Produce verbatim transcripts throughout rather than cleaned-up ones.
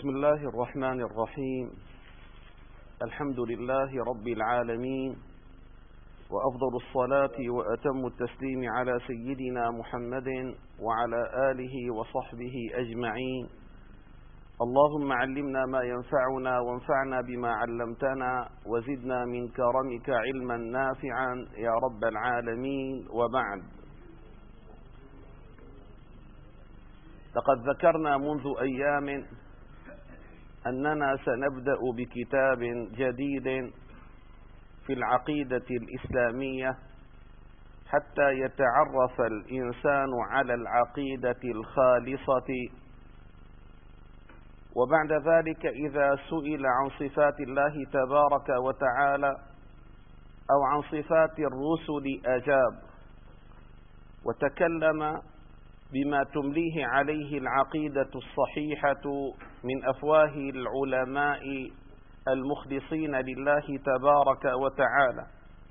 بسم الله الرحمن الرحيم. الحمد لله رب العالمين، وأفضل الصلاة وأتم التسليم على سيدنا محمد وعلى آله وصحبه أجمعين. اللهم علمنا ما ينفعنا وانفعنا بما علمتنا وزدنا من كرمك علما نافعا يا رب العالمين. وبعد، لقد ذكرنا منذ أيام أننا سنبدأ بكتاب جديد في العقيدة الإسلامية حتى يتعرف الإنسان على العقيدة الخالصة، وبعد ذلك إذا سئل عن صفات الله تبارك وتعالى أو عن صفات الرسل أجاب وتكلم بما تمليه عليه العقيدة الصحيحة من أفواه العلماء المخلصين لله تبارك وتعالى.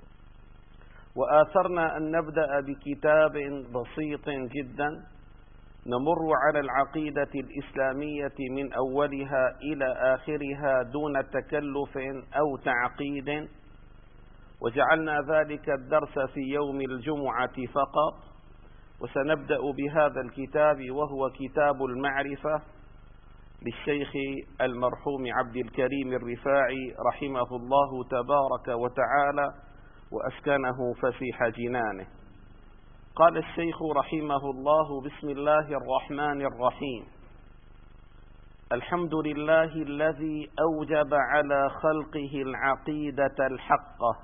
وآثرنا أن نبدأ بكتاب بسيط جدا نمر على العقيدة الإسلامية من أولها إلى آخرها دون تكلف أو تعقيد، وجعلنا ذلك الدرس في يوم الجمعة فقط. وسنبدأ بهذا الكتاب وهو كتاب المعرفة للشيخ المرحوم عبد الكريم الرفاعي رحمه الله تبارك وتعالى وأسكنه فسيح جنانه. قال الشيخ رحمه الله: بسم الله الرحمن الرحيم. الحمد لله الذي أوجب على خلقه العقيدة الحقة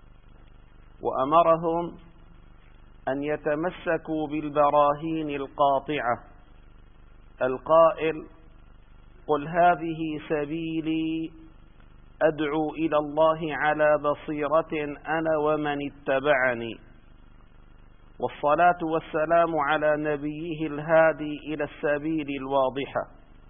وأمرهم أن يتمسكوا بالبراهين القاطعة، القائل: قل هذه سبيلي أدعو إلى الله على بصيرة أنا ومن اتبعني. والصلاة والسلام على نبيه الهادي إلى السبيل الواضحة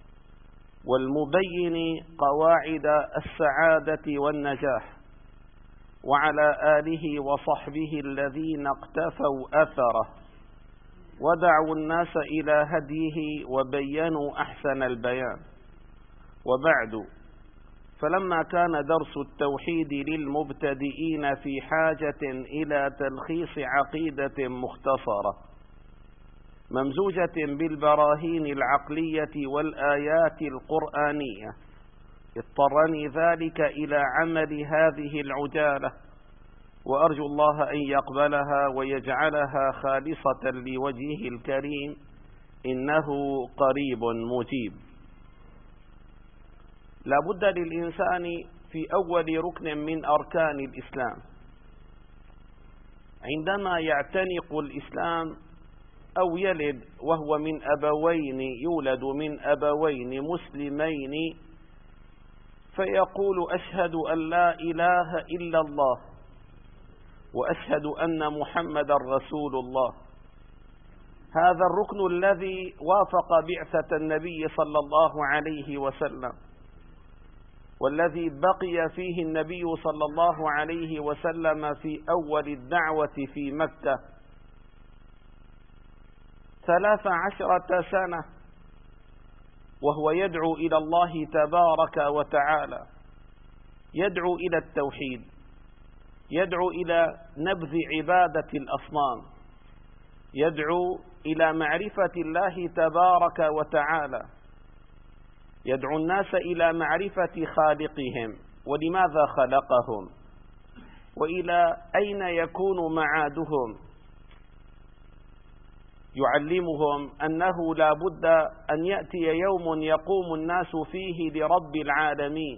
والمبين قواعد السعادة والنجاح، وعلى آله وصحبه الذين اقتفوا أثره ودعوا الناس إلى هديه وبينوا أحسن البيان. وبعد، فلما كان درس التوحيد للمبتدئين في حاجة إلى تلخيص عقيدة مختصرة ممزوجة بالبراهين العقلية والآيات القرآنية، اضطرني ذلك إلى عمل هذه العجالة، وأرجو الله أن يقبلها ويجعلها خالصة لوجهه الكريم، إنه قريب مجيب. لا بد للإنسان في أول ركن من أركان الإسلام عندما يعتنق الإسلام أو يلد وهو من أبوين يولد من أبوين مسلمين فيقول: أشهد أن لا إله إلا الله وأشهد أن محمدا رسول الله. هذا الركن الذي وافق بعثة النبي صلى الله عليه وسلم، والذي بقي فيه النبي صلى الله عليه وسلم في أول الدعوة في مكة ثلاث عشرة سنة وهو يدعو إلى الله تبارك وتعالى، يدعو إلى التوحيد، يدعو إلى نبذ عبادة الأصنام، يدعو إلى معرفة الله تبارك وتعالى، يدعو الناس إلى معرفة خالقهم ولماذا خلقهم وإلى أين يكون معادهم، يعلمهم أنه لا بد أن يأتي يوم يقوم الناس فيه لرب العالمين،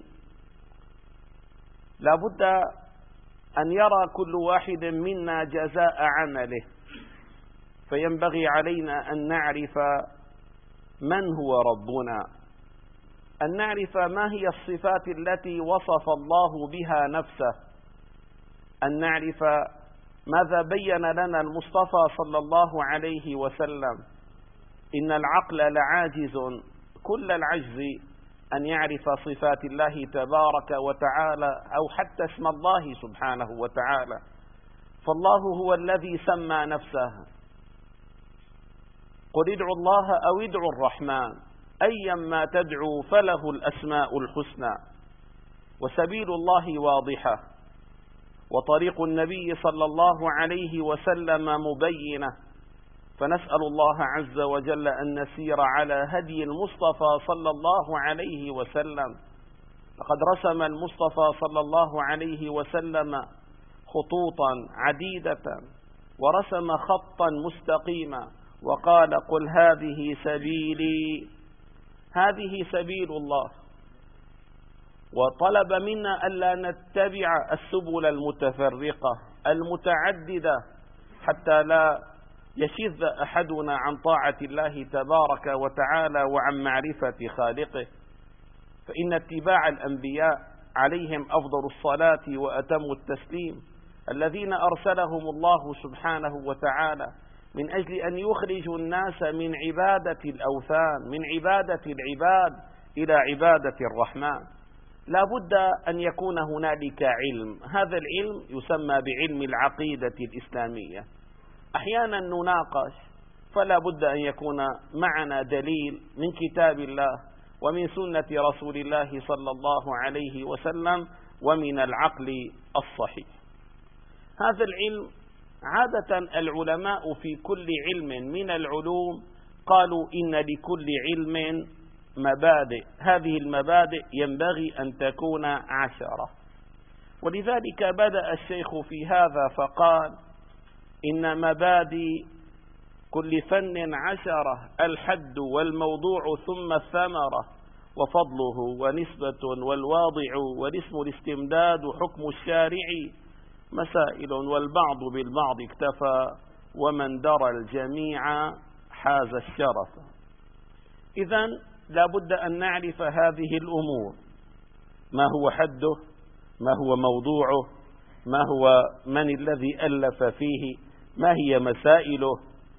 لا بد أن يرى كل واحد منا جزاء عمله، فينبغي علينا أن نعرف من هو ربنا، أن نعرف ما هي الصفات التي وصف الله بها نفسه، أن نعرف ماذا بين لنا المصطفى صلى الله عليه وسلم. إن العقل لعاجز كل العجز أن يعرف صفات الله تبارك وتعالى أو حتى اسم الله سبحانه وتعالى، فالله هو الذي سمى نفسه: قل ادعوا الله أو ادعوا الرحمن أيما تدعو فله الأسماء الحسنى، وسبيل الله واضحة، وطريق النبي صلى الله عليه وسلم مبينة، فنسأل الله عز وجل أن نسير على هدي المصطفى صلى الله عليه وسلم. لقد رسم المصطفى صلى الله عليه وسلم خطوطا عديدة، ورسم خطا مستقيما، وقال: قل هذه سبيلي، هذه سبيل الله. وطلب منا ألا نتبع السبل المتفرقة المتعددة حتى لا يشذ أحدنا عن طاعة الله تبارك وتعالى وعن معرفة خالقه، فإن اتباع الأنبياء عليهم أفضل الصلاة وأتم التسليم، الذين أرسلهم الله سبحانه وتعالى من أجل أن يخرجوا الناس من عبادة الأوثان، من عبادة العباد إلى عبادة الرحمن. لا بد أن يكون هنالك علم، هذا العلم يسمى بعلم العقيدة الإسلامية. أحيانا نناقش، فلا بد أن يكون معنا دليل من كتاب الله ومن سنة رسول الله صلى الله عليه وسلم ومن العقل الصحيح. هذا العلم عادة العلماء في كل علم من العلوم قالوا إن لكل علم مبادئ، هذه المبادئ ينبغي أن تكون عشرة، ولذلك بدأ الشيخ في هذا فقال: إن مبادئ كل فن عشرة، الحد والموضوع ثم الثمرة، وفضله ونسبة والواضع، والاسم الاستمداد حكم الشارع، مسائل والبعض بالبعض اكتفى، ومن درى الجميع حاز الشرف. إذن لا بد أن نعرف هذه الأمور: ما هو حده، ما هو موضوعه، ما هو من الذي ألف فيه، ما هي مسائله،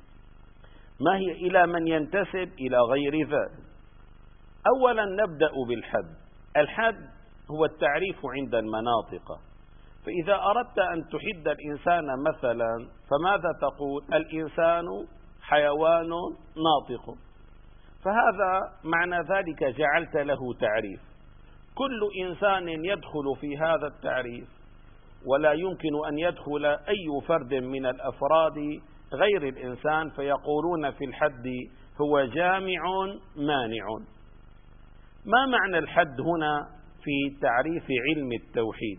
ما هي إلى من ينتسب إلى غير ذلك. أولا نبدأ بالحد. الحد هو التعريف عند المناطق، فإذا أردت أن تحد الإنسان مثلا فماذا تقول؟ الإنسان حيوان ناطق، فهذا معنى ذلك جعلت له تعريف. كل إنسان يدخل في هذا التعريف، ولا يمكن أن يدخل أي فرد من الأفراد غير الإنسان، فيقولون في الحد هو جامع مانع. ما معنى الحد هنا في تعريف علم التوحيد؟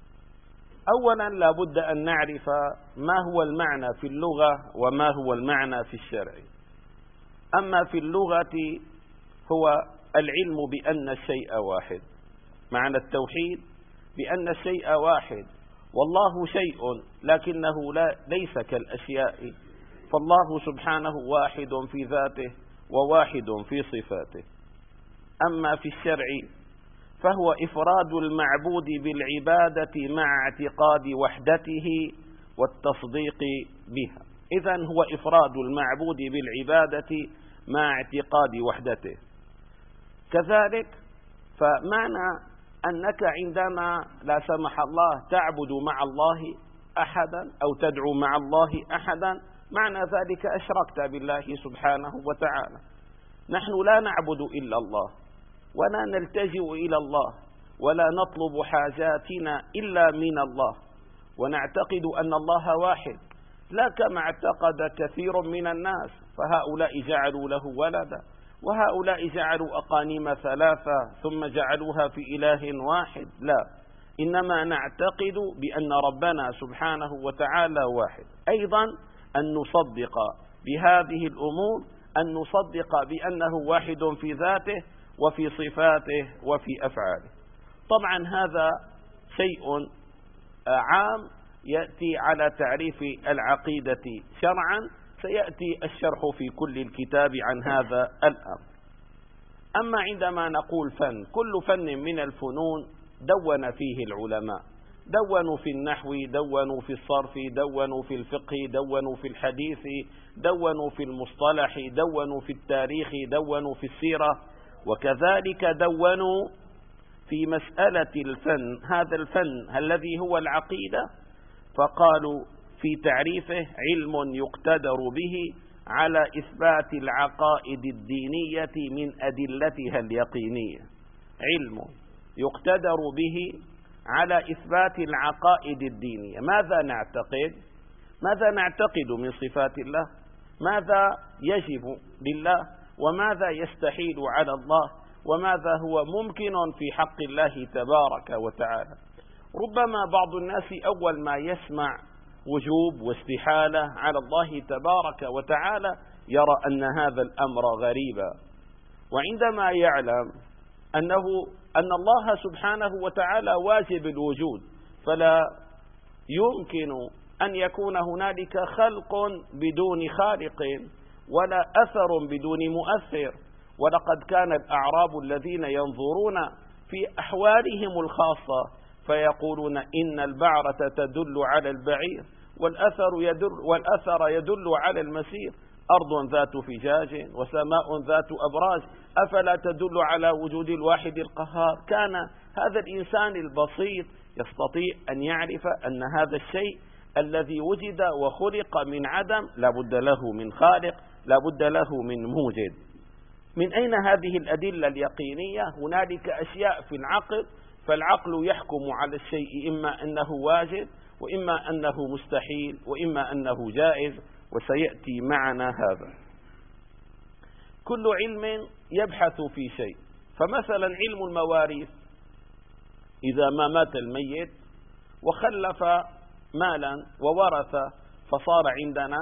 أولا لا بد أن نعرف ما هو المعنى في اللغة وما هو المعنى في الشرع. أما في اللغة هو العلم بأن الشيء واحد، معنى التوحيد بأن الشيء واحد، والله شيء لكنه لا ليس كالأشياء، فالله سبحانه واحد في ذاته وواحد في صفاته. أما في الشرع فهو إفراد المعبود بالعبادة مع اعتقاد وحدته والتصديق بها. إذن هو إفراد المعبود بالعبادة مع اعتقاد وحدته. كذلك فمعنى أنك عندما لا سمح الله تعبد مع الله أحدا أو تدعو مع الله أحدا، معنى ذلك أشركت بالله سبحانه وتعالى. نحن لا نعبد إلا الله، ولا نلتجئ إلى الله، ولا نطلب حاجاتنا إلا من الله، ونعتقد أن الله واحد، لا كما اعتقد كثير من الناس، فهؤلاء جعلوا له ولدا، وهؤلاء جعلوا أقانيم ثلاثة ثم جعلوها في إله واحد. لا، إنما نعتقد بأن ربنا سبحانه وتعالى واحد. أيضا أن نصدق بهذه الأمور، أن نصدق بأنه واحد في ذاته وفي صفاته وفي أفعاله. طبعا هذا شيء عام يأتي على تعريف العقيدة شرعا، سيأتي الشرح في كل الكتاب عن هذا الأمر. أما عندما نقول فن، كل فن من الفنون دون فيه العلماء، دونوا في النحو، دونوا في الصرف، دونوا في الفقه، دونوا في الحديث، دونوا في المصطلح، دونوا في التاريخ، دونوا في السيرة، وكذلك دونوا في مسألة الفن. هذا الفن الذي هو العقيدة، فقالوا في تعريفه علم يقتدر به على إثبات العقائد الدينية من أدلتها اليقينية، علم يقتدر به على إثبات العقائد الدينية. ماذا نعتقد؟ ماذا نعتقد من صفات الله؟ ماذا يجب لله؟ وماذا يستحيل على الله؟ وماذا هو ممكن في حق الله تبارك وتعالى؟ ربما بعض الناس أول ما يسمع وجوب واستحالة على الله تبارك وتعالى يرى أن هذا الأمر غريبا، وعندما يعلم أنه أن الله سبحانه وتعالى واجب الوجود فلا يمكن أن يكون هنالك خلق بدون خالق ولا أثر بدون مؤثر. ولقد كان الأعراب الذين ينظرون في أحوالهم الخاصة فيقولون إن البعرة تدل على البعير والأثر يدل, والأثر يدل على المسير، أرض ذات فجاج وسماء ذات أبراج أفلا تدل على وجود الواحد القهار. كان هذا الإنسان البسيط يستطيع أن يعرف أن هذا الشيء الذي وجد وخلق من عدم لا بد له من خالق، لا بد له من موجد. من أين هذه الأدلة اليقينية؟ هنالك أشياء في العقل، فالعقل يحكم على الشيء إما أنه واجب وإما أنه مستحيل وإما أنه جائز، وسيأتي معنا هذا. كل علم يبحث في شيء، فمثلا علم المواريث، إذا ما مات الميت وخلف مالا وورث فصار عندنا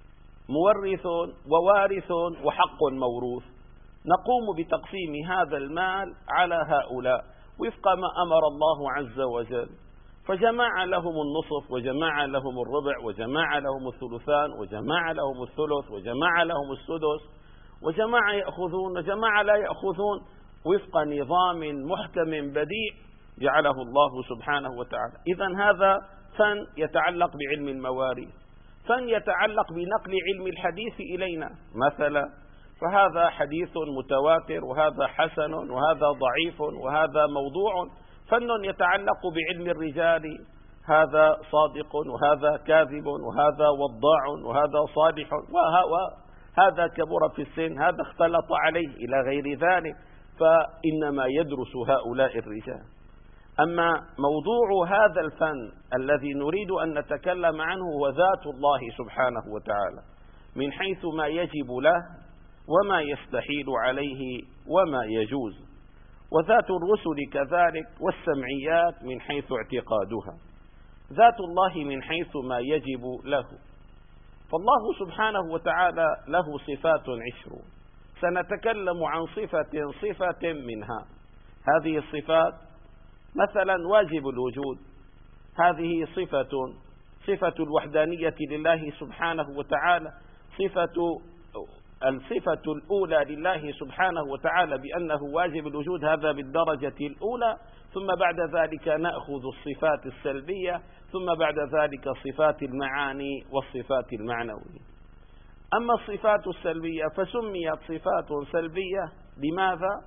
مورث ووارث وحق موروث، نقوم بتقسيم هذا المال على هؤلاء وفق ما أمر الله عز وجل، فجمع لهم النصف وجمع لهم الربع وجمع لهم الثلثان وجمع لهم الثلث وجمع لهم السدس، وجمع يأخذون وجمع لا يأخذون وفق نظام محكم بديع جعله الله سبحانه وتعالى. إذن هذا فن يتعلق بعلم المواريث. فن يتعلق بنقل علم الحديث إلينا مثلا، فهذا حديث متواتر وهذا حسن وهذا ضعيف وهذا موضوع. فن يتعلق بعلم الرجال، هذا صادق وهذا كاذب وهذا وضاع وهذا صالح وهذا كبر في السن، هذا اختلط عليه إلى غير ذلك، فإنما يدرس هؤلاء الرجال. أما موضوع هذا الفن الذي نريد أن نتكلم عنه هو ذات الله سبحانه وتعالى من حيث ما يجب له وما يستحيل عليه وما يجوز، وذات الرسل كذلك، والسمعيات من حيث اعتقادها، ذات الله من حيث ما يجب له. فالله سبحانه وتعالى له صفات عشرون، سنتكلم عن صفة صفة منها. هذه الصفات مثلا واجب الوجود، هذه صفة صفة الوحدانية لله سبحانه وتعالى، صفة الصفة الأولى لله سبحانه وتعالى بأنه واجب الوجود، هذا بالدرجة الأولى. ثم بعد ذلك نأخذ الصفات السلبية، ثم بعد ذلك صفات المعاني والصفات المعنوية. أما الصفات السلبية فسميت صفات سلبية لماذا؟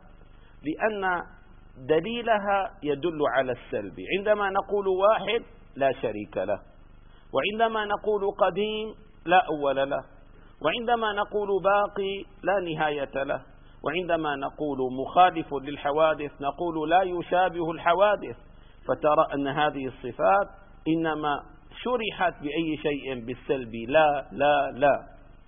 لأن دليلها يدل على السلب. عندما نقول واحد لا شريك له، وعندما نقول قديم لا أول له، وعندما نقول باقي لا نهاية له، وعندما نقول مخالف للحوادث نقول لا يشابه الحوادث. فترى أن هذه الصفات إنما شرحت بأي شيء بالسلب، لا لا لا.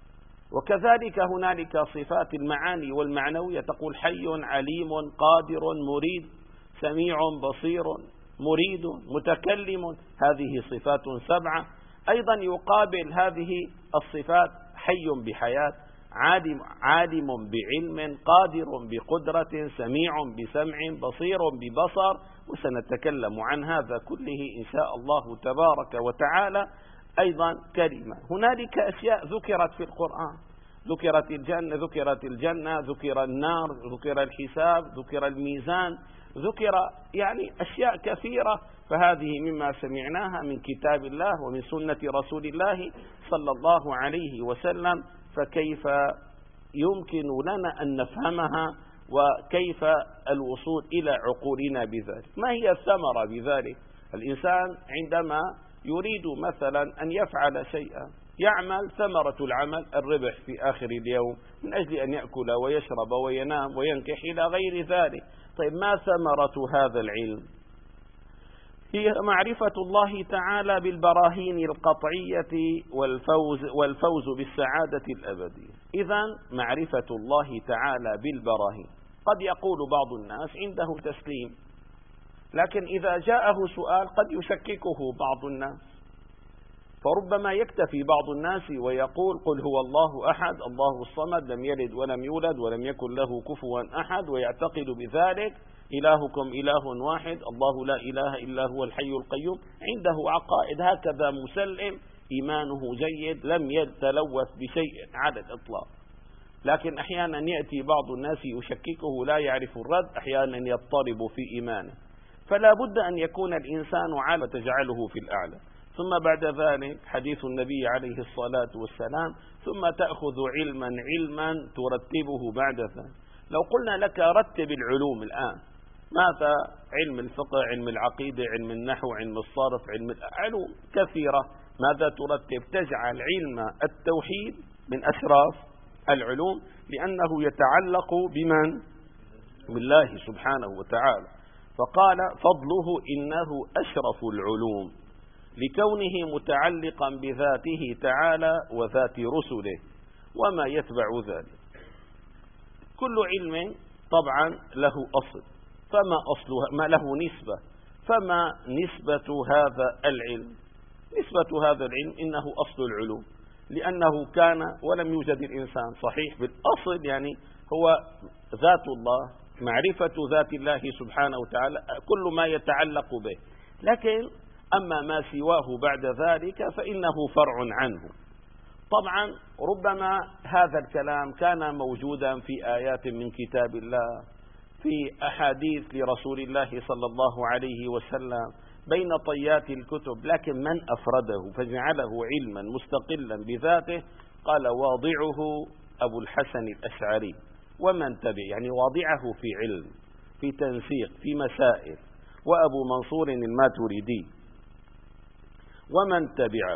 وكذلك هنالك صفات المعاني والمعنوية، تقول حي عليم قادر مريد سميع بصير مريد متكلم، هذه صفات سبعة. أيضا يقابل هذه الصفات حي بحياة، عالم, عالم بعلم، قادر بقدرة، سميع بسمع، بصير ببصر، وسنتكلم عن هذا كله إن شاء الله تبارك وتعالى. أيضا كلمة، هنالك أشياء ذكرت في القرآن، ذكرت الجنة ذكرت الجنة ذكر النار، ذكر الحساب، ذكر الميزان، ذكر يعني أشياء كثيرة. فهذه مما سمعناها من كتاب الله ومن سنة رسول الله صلى الله عليه وسلم، فكيف يمكن لنا أن نفهمها وكيف الوصول إلى عقولنا بذلك؟ ما هي الثمرة بذلك؟ الإنسان عندما يريد مثلا أن يفعل شيئا يعمل ثمرة العمل الربح في آخر اليوم من أجل أن يأكل ويشرب وينام وينكح إلى غير ذلك. طيب ما ثمرة هذا العلم؟ هي معرفة الله تعالى بالبراهين القطعية والفوز, والفوز بالسعادة الأبدية. إذن معرفة الله تعالى بالبراهين. قد يقول بعض الناس عنده تسليم، لكن إذا جاءه سؤال قد يشككه بعض الناس، فربما يكتفي بعض الناس ويقول قل هو الله أحد الله الصمد لم يلد ولم يولد ولم يكن له كفوا أحد، ويعتقد بذلك إلهكم إله واحد الله لا إله إلا هو الحي القيوم. عنده عقائد هكذا مسلم، إيمانه جيد لم يتلوث بشيء على الإطلاق. لكن أحيانا يأتي بعض الناس يشككه لا يعرف الرد، أحيانا يضطرب في إيمانه. فلا بد أن يكون الإنسان على تجعله في الأعلى. ثم بعد ذلك حديث النبي عليه الصلاة والسلام ثم تأخذ علما علما ترتبه بعد ذلك. لو قلنا لك رتب العلوم الآن، ماذا؟ علم الفقه، علم العقيدة، علم النحو، علم الصرف، علم علوم كثيرة. ماذا ترتب؟ تجعل علم التوحيد من أشراف العلوم، لأنه يتعلق بمن؟ بالله سبحانه وتعالى. فقال فضله إنه أشرف العلوم لكونه متعلقا بذاته تعالى وذات رسله وما يتبع ذلك. كل علم طبعا له أصل، فما أصلها؟ ما له نسبة، فما نسبة هذا العلم؟ نسبة هذا العلم إنه أصل العلوم، لأنه كان ولم يوجد الإنسان. صحيح بالأصل يعني هو ذات الله، معرفة ذات الله سبحانه وتعالى، كل ما يتعلق به. لكن أما ما سواه بعد ذلك فإنه فرع عنه. طبعا ربما هذا الكلام كان موجودا في آيات من كتاب الله، في أحاديث لرسول الله صلى الله عليه وسلم بين طيات الكتب، لكن من أفرده فجعله علما مستقلا بذاته؟ قال واضعه أبو الحسن الأشعري ومن تبع، يعني واضعه في علم، في تنسيق، في مسائل، وأبو منصور الماتريدي ومن تبعه.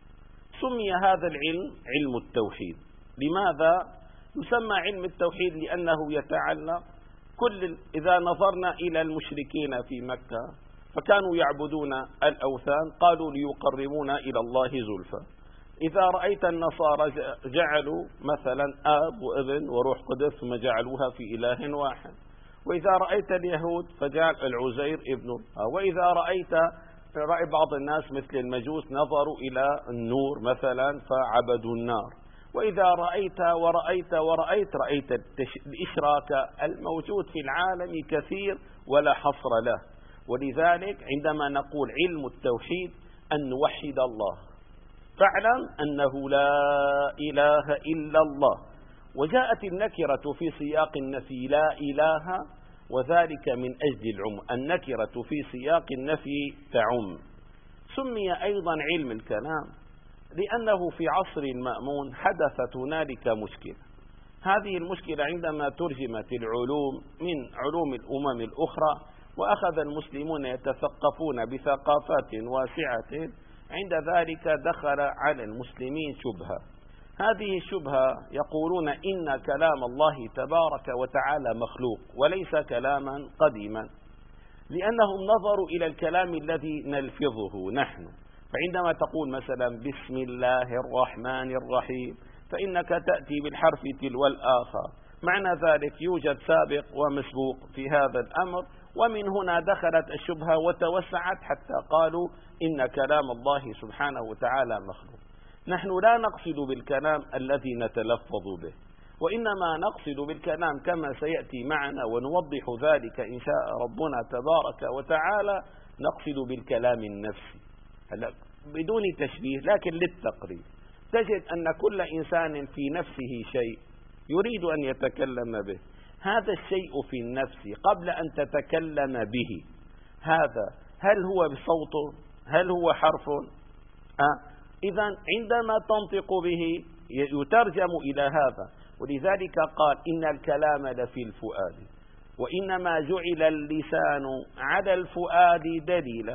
سمي هذا العلم علم التوحيد. لماذا يسمى علم التوحيد؟ لأنه يتعلق كل، إذا نظرنا إلى المشركين في مكة فكانوا يعبدون الأوثان، قالوا ليقربونا إلى الله زلفى. إذا رأيت النصارى جعلوا مثلا آب وابن وروح قدس ثم جعلوها في إله واحد. وإذا رأيت اليهود فجعل العزير ابنه. وإذا رأيت رأي بعض الناس مثل المجوس نظروا إلى النور مثلا فعبدوا النار. وإذا رأيت ورأيت ورأيت رأيت الإشراك الموجود في العالم كثير ولا حصر له. ولذلك عندما نقول علم التوحيد أن نوحد الله، فاعلم أنه لا إله إلا الله. وجاءت النكرة في سياق النفي لا إله، وذلك من أجل العموم، النكرة في سياق النفي تعم. سمي أيضا علم الكلام لأنه في عصر المأمون حدثت هنالك مشكلة. هذه المشكلة عندما ترجمت العلوم من علوم الأمم الأخرى وأخذ المسلمون يتثقفون بثقافات واسعة، عند ذلك دخل على المسلمين شبهة. هذه الشبهة يقولون إن كلام الله تبارك وتعالى مخلوق وليس كلاما قديما، لأنهم نظروا إلى الكلام الذي نلفظه نحن. فعندما تقول مثلا بسم الله الرحمن الرحيم فإنك تأتي بالحرف تلو الآخر، معنى ذلك يوجد سابق ومسبوق في هذا الأمر. ومن هنا دخلت الشبهة وتوسعت حتى قالوا إن كلام الله سبحانه وتعالى مخلوق. نحن لا نقصد بالكلام الذي نتلفظ به، وإنما نقصد بالكلام كما سيأتي معنا ونوضح ذلك إن شاء ربنا تبارك وتعالى، نقصد بالكلام النفسي. هلا بدون تشبيه لكن للتقريب، تجد أن كل إنسان في نفسه شيء يريد أن يتكلم به. هذا الشيء في النفس قبل أن تتكلم به، هذا هل هو بصوت؟ هل هو حرف؟ أه؟ إذا عندما تنطق به يترجم إلى هذا. ولذلك قال إن الكلام لفي الفؤاد وإنما جعل اللسان على الفؤاد دليلا.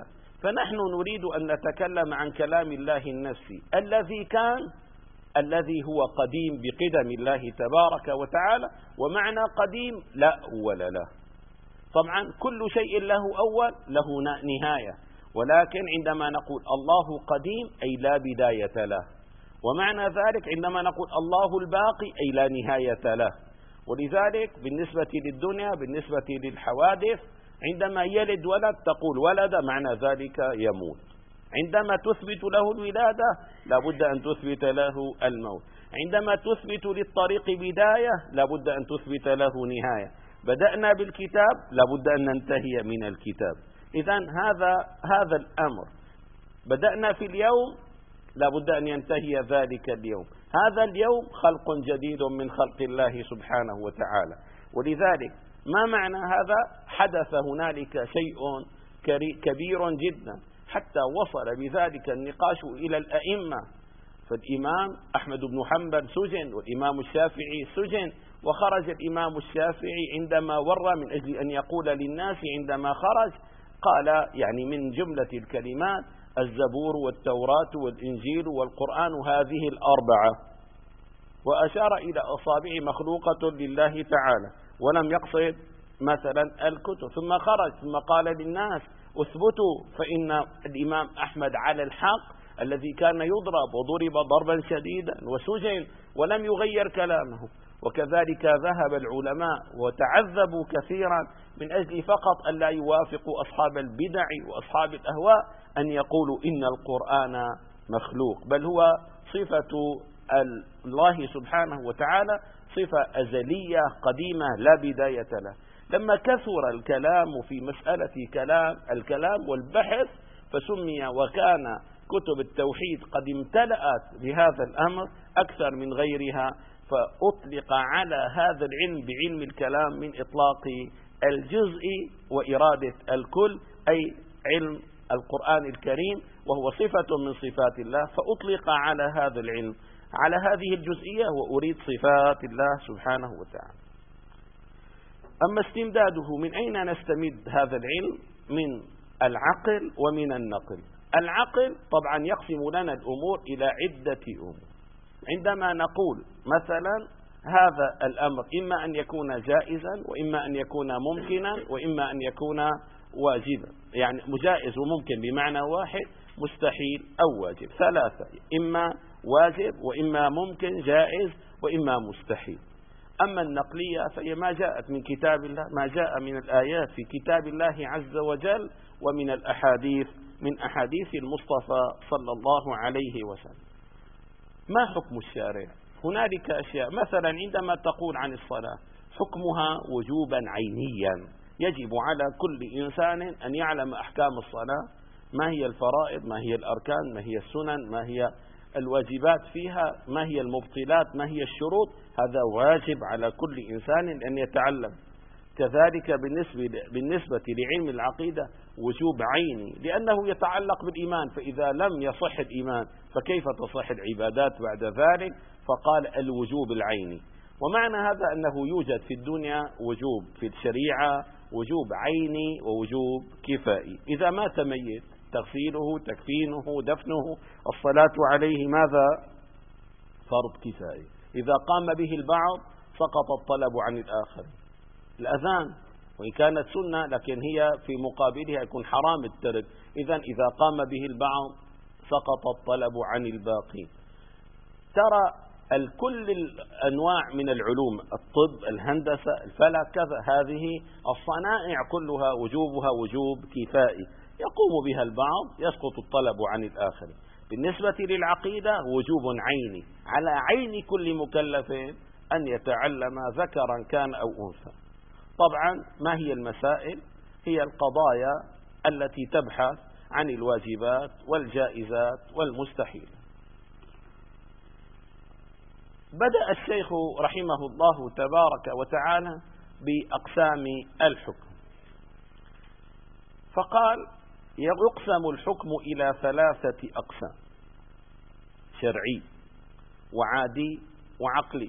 فنحن نريد أن نتكلم عن كلام الله النفسي الذي كان، الذي هو قديم بقدم الله تبارك وتعالى. ومعنى قديم لا أول له. طبعا كل شيء له أول له نهاية، ولكن عندما نقول الله قديم أي لا بداية له، ومعنى ذلك عندما نقول الله الباقي أي لا نهاية له. ولذلك بالنسبة للدنيا، بالنسبة للحوادث، عندما يلد ولد تقول ولد، معنى ذلك يموت. عندما تثبت له الولادة لابد أن تثبت له الموت. عندما تثبت للطريق بداية لابد أن تثبت له نهاية. بدأنا بالكتاب لابد أن ننتهي من الكتاب. إذن هذا هذا الأمر. بدأنا في اليوم لابد أن ينتهي ذلك اليوم. هذا اليوم خلق جديد من خلق الله سبحانه وتعالى. ولذلك ما معنى هذا؟ حدث هنالك شيء كبير جدا حتى وصل بذلك النقاش إلى الأئمة. فالإمام أحمد بن حنبل سجن، والإمام الشافعي سجن، وخرج الإمام الشافعي عندما ور من أجل أن يقول للناس عندما خرج قال يعني من جملة الكلمات الزبور والتوراة والإنجيل والقرآن هذه الأربعة، وأشار إلى أصابع مخلوقة لله تعالى ولم يقصد مثلا الكتب. ثم خرج ثم قال للناس اثبتوا فإن الإمام أحمد على الحق الذي كان يضرب وضرب ضربا شديدا وسجن ولم يغير كلامه. وكذلك ذهب العلماء وتعذبوا كثيرا من أجل فقط أن لا يوافقوا أصحاب البدع وأصحاب الأهواء أن يقولوا إن القرآن مخلوق، بل هو صفة الله سبحانه وتعالى، صفة أزلية قديمة لا بداية له. لما كثر الكلام في مسألة كلام الكلام والبحث فسمي، وكان كتب التوحيد قد امتلأت بهذا الأمر أكثر من غيرها، فأطلق على هذا العلم بعلم الكلام من إطلاق الجزء وإرادة الكل، أي علم القرآن الكريم وهو صفة من صفات الله، فأطلق على هذا العلم على هذه الجزئية وأريد صفات الله سبحانه وتعالى. أما استمداده من أين نستمد هذا العلم؟ من العقل ومن النقل. العقل طبعا يقسم لنا الأمور إلى عدة أمور. عندما نقول مثلا هذا الأمر إما أن يكون جائزا وإما أن يكون ممكنا وإما أن يكون واجبا، يعني مجائز وممكن بمعنى واحد، مستحيل أو واجب، ثلاثة، إما واجب وإما ممكن جائز وإما مستحيل. أما النقلية فهي ما جاءت من كتاب الله، ما جاء من الآيات في كتاب الله عز وجل ومن الأحاديث من أحاديث المصطفى صلى الله عليه وسلم. ما حكم الشارع؟ هنالك أشياء، مثلا عندما تقول عن الصلاة حكمها وجوبا عينيا، يجب على كل إنسان أن يعلم أحكام الصلاة، ما هي الفرائض، ما هي الأركان، ما هي السنن، ما هي الواجبات فيها، ما هي المبطلات، ما هي الشروط. هذا واجب على كل إنسان أن يتعلم. كذلك بالنسبة, بالنسبة لعلم العقيدة وجوب عيني، لأنه يتعلق بالإيمان، فإذا لم يصح الإيمان فكيف تصح العبادات بعد ذلك؟ فقال الوجوب العيني. ومعنى هذا أنه يوجد في الدنيا وجوب في الشريعة، وجوب عيني ووجوب كفائي. إذا مات ميت تغسيله، تكفينه، دفنه، الصلاة عليه ماذا؟ فرض كفائي. إذا قام به البعض سقط الطلب عن الآخر. الأذان وإن كانت سنة لكن هي في مقابلها يكون حرام الترك، إذن إذا قام به البعض سقط الطلب عن الباقي. ترى الكل الأنواع من العلوم، الطب، الهندسة، الفلك، كذا، هذه الصنائع كلها وجوبها وجوب كفائي، يقوم بها البعض يسقط الطلب عن الآخر. بالنسبة للعقيدة وجوب عيني، على عين كل مكلف أن يتعلم ذكرا كان أو أنثى. طبعا ما هي المسائل؟ هي القضايا التي تبحث عن الواجبات والجائزات والمستحيل. بدأ الشيخ رحمه الله تبارك وتعالى بأقسام الحكم، فقال يقسم الحكم إلى ثلاثة أقسام: شرعي وعادي وعقلي.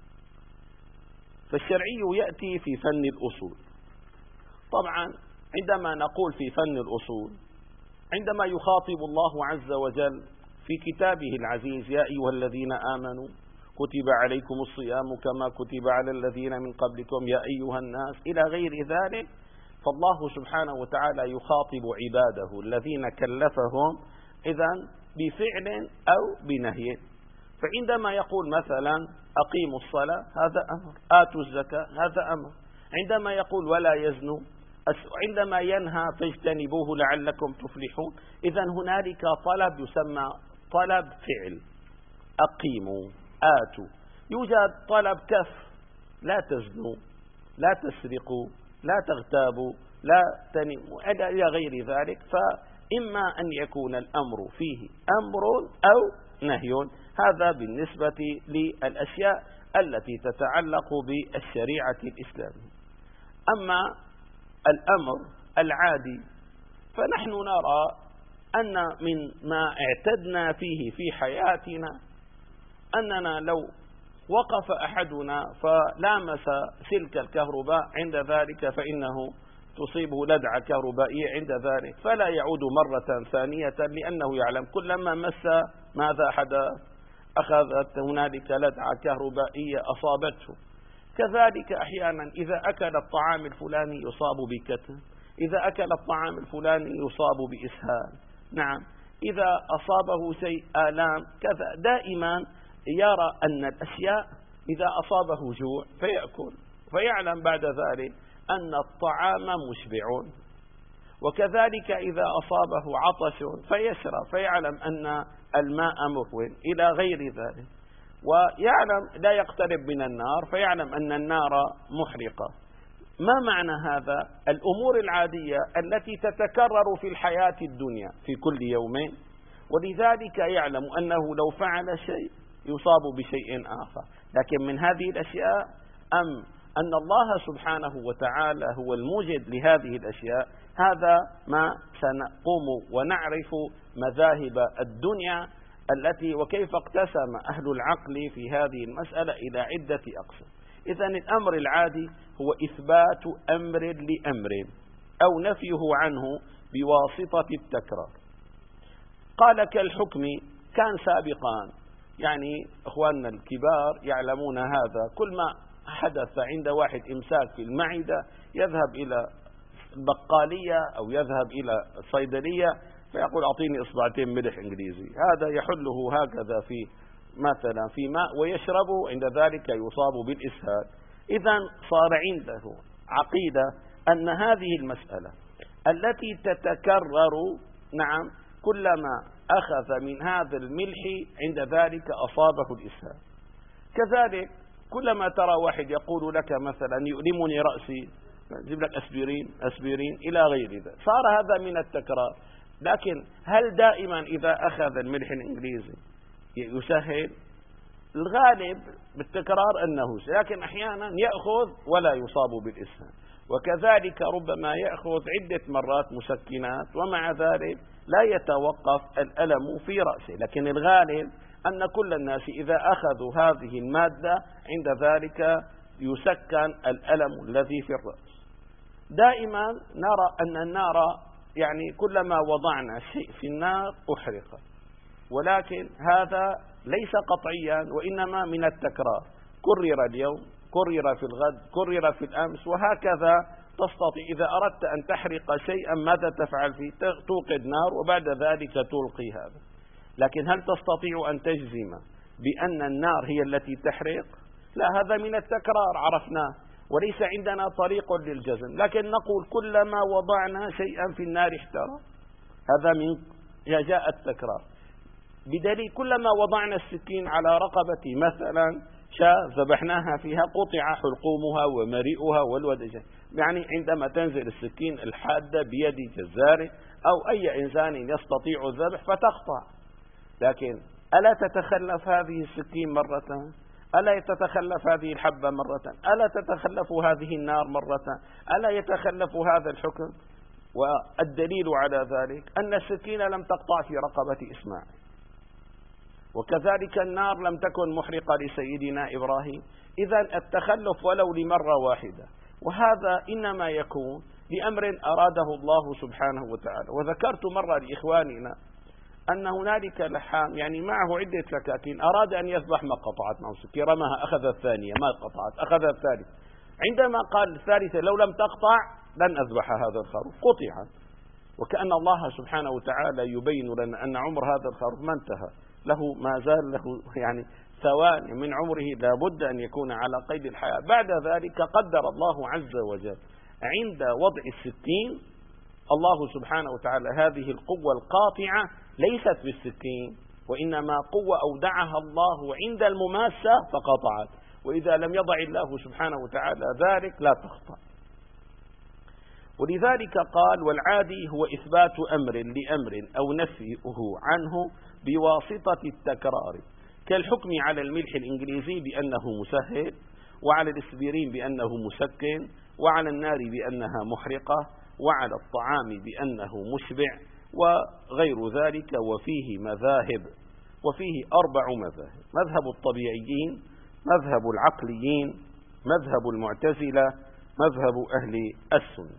فالشرعي يأتي في فن الأصول. طبعا عندما نقول في فن الأصول عندما يخاطب الله عز وجل في كتابه العزيز يا أيها الذين آمنوا كتب عليكم الصيام كما كتب على الذين من قبلكم يا أيها الناس إلى غير ذلك، فالله سبحانه وتعالى يخاطب عباده الذين كلفهم إذن بفعل أو بنهي. فعندما يقول مثلا أقيموا الصلاة هذا أمر، آتوا الزكاة هذا أمر. عندما يقول ولا يزنوا، عندما ينهى فاجتنبوه لعلكم تفلحون. إذن هنالك طلب يسمى طلب فعل، أقيموا آتوا. يوجد طلب كف، لا تزنوا لا تسرقوا لا تغتابوا لا تنموا إلى غير ذلك. فإما أن يكون الأمر فيه أمر أو نهي، هذا بالنسبة للأشياء التي تتعلق بالشريعة الإسلامية. أما الأمر العادي فنحن نرى أن من ما اعتدنا فيه في حياتنا أننا لو وقف أحدنا فلامس سلك الكهرباء عند ذلك فإنه تصيبه لدعة كهربائية عند ذلك، فلا يعود مرة ثانية لأنه يعلم كلما مس ماذا حدث، أخذت هنالك لدعة كهربائية أصابته. كذلك أحيانا إذا أكل الطعام الفلاني يصاب بكتم، إذا أكل الطعام الفلاني يصاب بإسهال، نعم إذا أصابه شيء آلام كذا. دائما يرى أن الأشياء إذا أصابه جوع فيأكل، فيعلم بعد ذلك أن الطعام مشبع. وكذلك إذا أصابه عطش فيشرب، فيعلم أن الماء مروٍ إلى غير ذلك. ويعلم لا يقترب من النار فيعلم أن النار محرقة. ما معنى هذا؟ الأمور العادية التي تتكرر في الحياة الدنيا في كل يوم، ولذلك يعلم أنه لو فعل شيء يصاب بشيء آخر. لكن من هذه الأشياء أم أن الله سبحانه وتعالى هو الموجد لهذه الأشياء، هذا ما سنقوم ونعرف مذاهب الدنيا التي وكيف اقتسم أهل العقل في هذه المسألة إلى عدة أقسام. إذن الأمر العادي هو إثبات أمر لأمر أو نفيه عنه بواسطة التكرار. قال كالحكم كان سابقا، يعني أخواننا الكبار يعلمون هذا، كل ما حدث عند واحد إمساك في المعدة يذهب إلى البقالية أو يذهب إلى الصيدلية فيقول أعطيني إصبعتين ملح إنجليزي، هذا يحله هكذا في مثلا في ماء ويشربه، عند ذلك يصاب بالإسهال. إذن صار عنده عقيدة أن هذه المسألة التي تتكرر، نعم كلما أخذ من هذا الملح عند ذلك أصابه الإسهال. كذلك كلما ترى واحد يقول لك مثلا يؤلمني رأسي جيب لك أسبرين أسبرين إلى غير ذلك، صار هذا من التكرار. لكن هل دائما إذا أخذ الملح الإنجليزي يسهل؟ الغالب بالتكرار أنه، لكن أحيانا يأخذ ولا يصاب بالإسهال. وكذلك ربما يأخذ عدة مرات مسكنات ومع ذلك لا يتوقف الألم في رأسه. لكن الغالب أن كل الناس إذا أخذوا هذه المادة عند ذلك يسكن الألم الذي في الرأس. دائما نرى أن النار يعني كلما وضعنا شيء في النار أحرق، ولكن هذا ليس قطعيا وإنما من التكرار، كرر اليوم كرر في الغد كرر في الأمس، وهكذا تستطيع إذا أردت أن تحرق شيئا ماذا تفعل فيه؟ توقد نار وبعد ذلك تلقي هذا. لكن هل تستطيع أن تجزم بأن النار هي التي تحرق؟ لا، هذا من التكرار عرفناه وليس عندنا طريق للجزم. لكن نقول كلما وضعنا شيئا في النار احترق، هذا من جاء التكرار. بدليل كلما وضعنا السكين على رقبة مثلا شاة ذبحناها فيها قطع حلقومها ومريئها والودجة، يعني عندما تنزل السكين الحادة بيد جزار أو أي إنسان يستطيع الذبح فتقطع. لكن ألا تتخلف هذه السكين مرة؟ ألا تتخلف هذه الحبة مرة؟ ألا تتخلف هذه النار مرة؟ ألا يتخلف هذا الحكم؟ والدليل على ذلك أن السكين لم تقطع في رقبة إسماعيل، وكذلك النار لم تكن محرقة لسيدنا إبراهيم. إذن التخلف ولو لمرة واحدة، وهذا إنما يكون لأمر أراده الله سبحانه وتعالى. وذكرت مرة لإخواننا أن هنالك لحام يعني معه عدة سكاكين، أراد أن يذبح ما قطعت معه سكين، رماها أخذ الثانية ما قطعت، أخذ الثالث، عندما قال الثالثة لو لم تقطع لن أذبح هذا الخروف، قطعت. وكأن الله سبحانه وتعالى يبين لنا أن عمر هذا الخروف ما انتهى، له ما زال له يعني ثواني من عمره لابد أن يكون على قيد الحياة. بعد ذلك قدر الله عز وجل عند وضع السكين الله سبحانه وتعالى هذه القوة القاطعة ليست بالسكين، وإنما قوة أودعها الله عند المماسة فقطعت، وإذا لم يضع الله سبحانه وتعالى ذلك لا تخطأ. ولذلك قال والعادي هو إثبات أمر لأمر أو نفيه عنه بواسطة التكرار، كالحكم على الملح الإنجليزي بأنه مسهل، وعلى الإسبرين بأنه مسكن، وعلى النار بأنها محرقة، وعلى الطعام بأنه مشبع، وغير ذلك. وفيه مذاهب، وفيه أربع مذاهب: مذهب الطبيعيين، مذهب العقليين، مذهب المعتزلة، مذهب أهل السنة.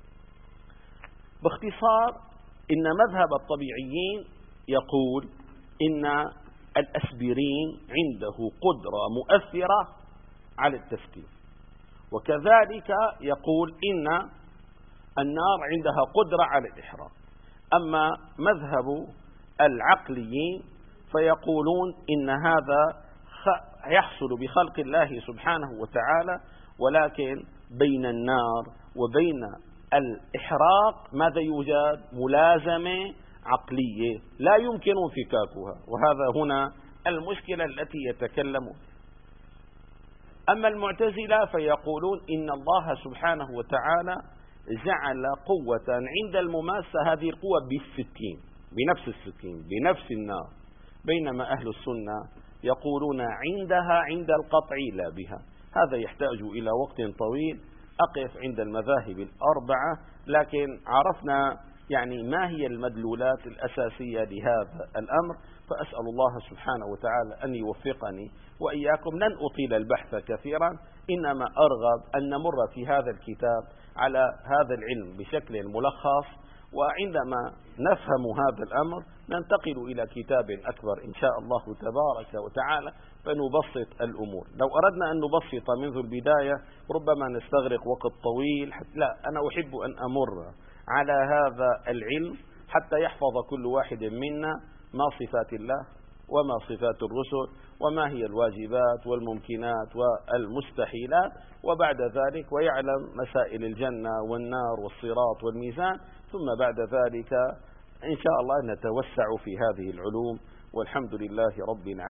باختصار إن مذهب الطبيعيين يقول إن الأسبرين عنده قدرة مؤثرة على التفكير، وكذلك يقول إن النار عندها قدرة على الإحراق. أما مذهب العقليين فيقولون إن هذا يحصل بخلق الله سبحانه وتعالى، ولكن بين النار وبين الإحراق ماذا يوجد؟ ملازمة عقلية لا يمكن انفكاكها، وهذا هنا المشكلة التي يتكلم. أما المعتزلة فيقولون إن الله سبحانه وتعالى جعل قوة عند المماسة، هذه القوة بالسكين، بنفس السكين، بنفس النار، بينما أهل السنة يقولون عندها عند القطع لا بها. هذا يحتاج إلى وقت طويل، أقف عند المذاهب الأربعة، لكن عرفنا يعني ما هي المدلولات الأساسية لهذا الأمر. فأسأل الله سبحانه وتعالى أن يوفقني وإياكم. لن أطيل البحث كثيرا، إنما أرغب أن نمر في هذا الكتاب على هذا العلم بشكل ملخص، وعندما نفهم هذا الأمر ننتقل إلى كتاب أكبر إن شاء الله تبارك وتعالى فنبسط الأمور. لو أردنا أن نبسط منذ البداية ربما نستغرق وقت طويل. لا، أنا أحب أن أمر على هذا العلم حتى يحفظ كل واحد منا ما صفات الله وما صفات الرسل وما هي الواجبات والممكنات والمستحيلات، وبعد ذلك ويعلم مسائل الجنة والنار والصراط والميزان، ثم بعد ذلك إن شاء الله نتوسع في هذه العلوم، والحمد لله رب العالمين.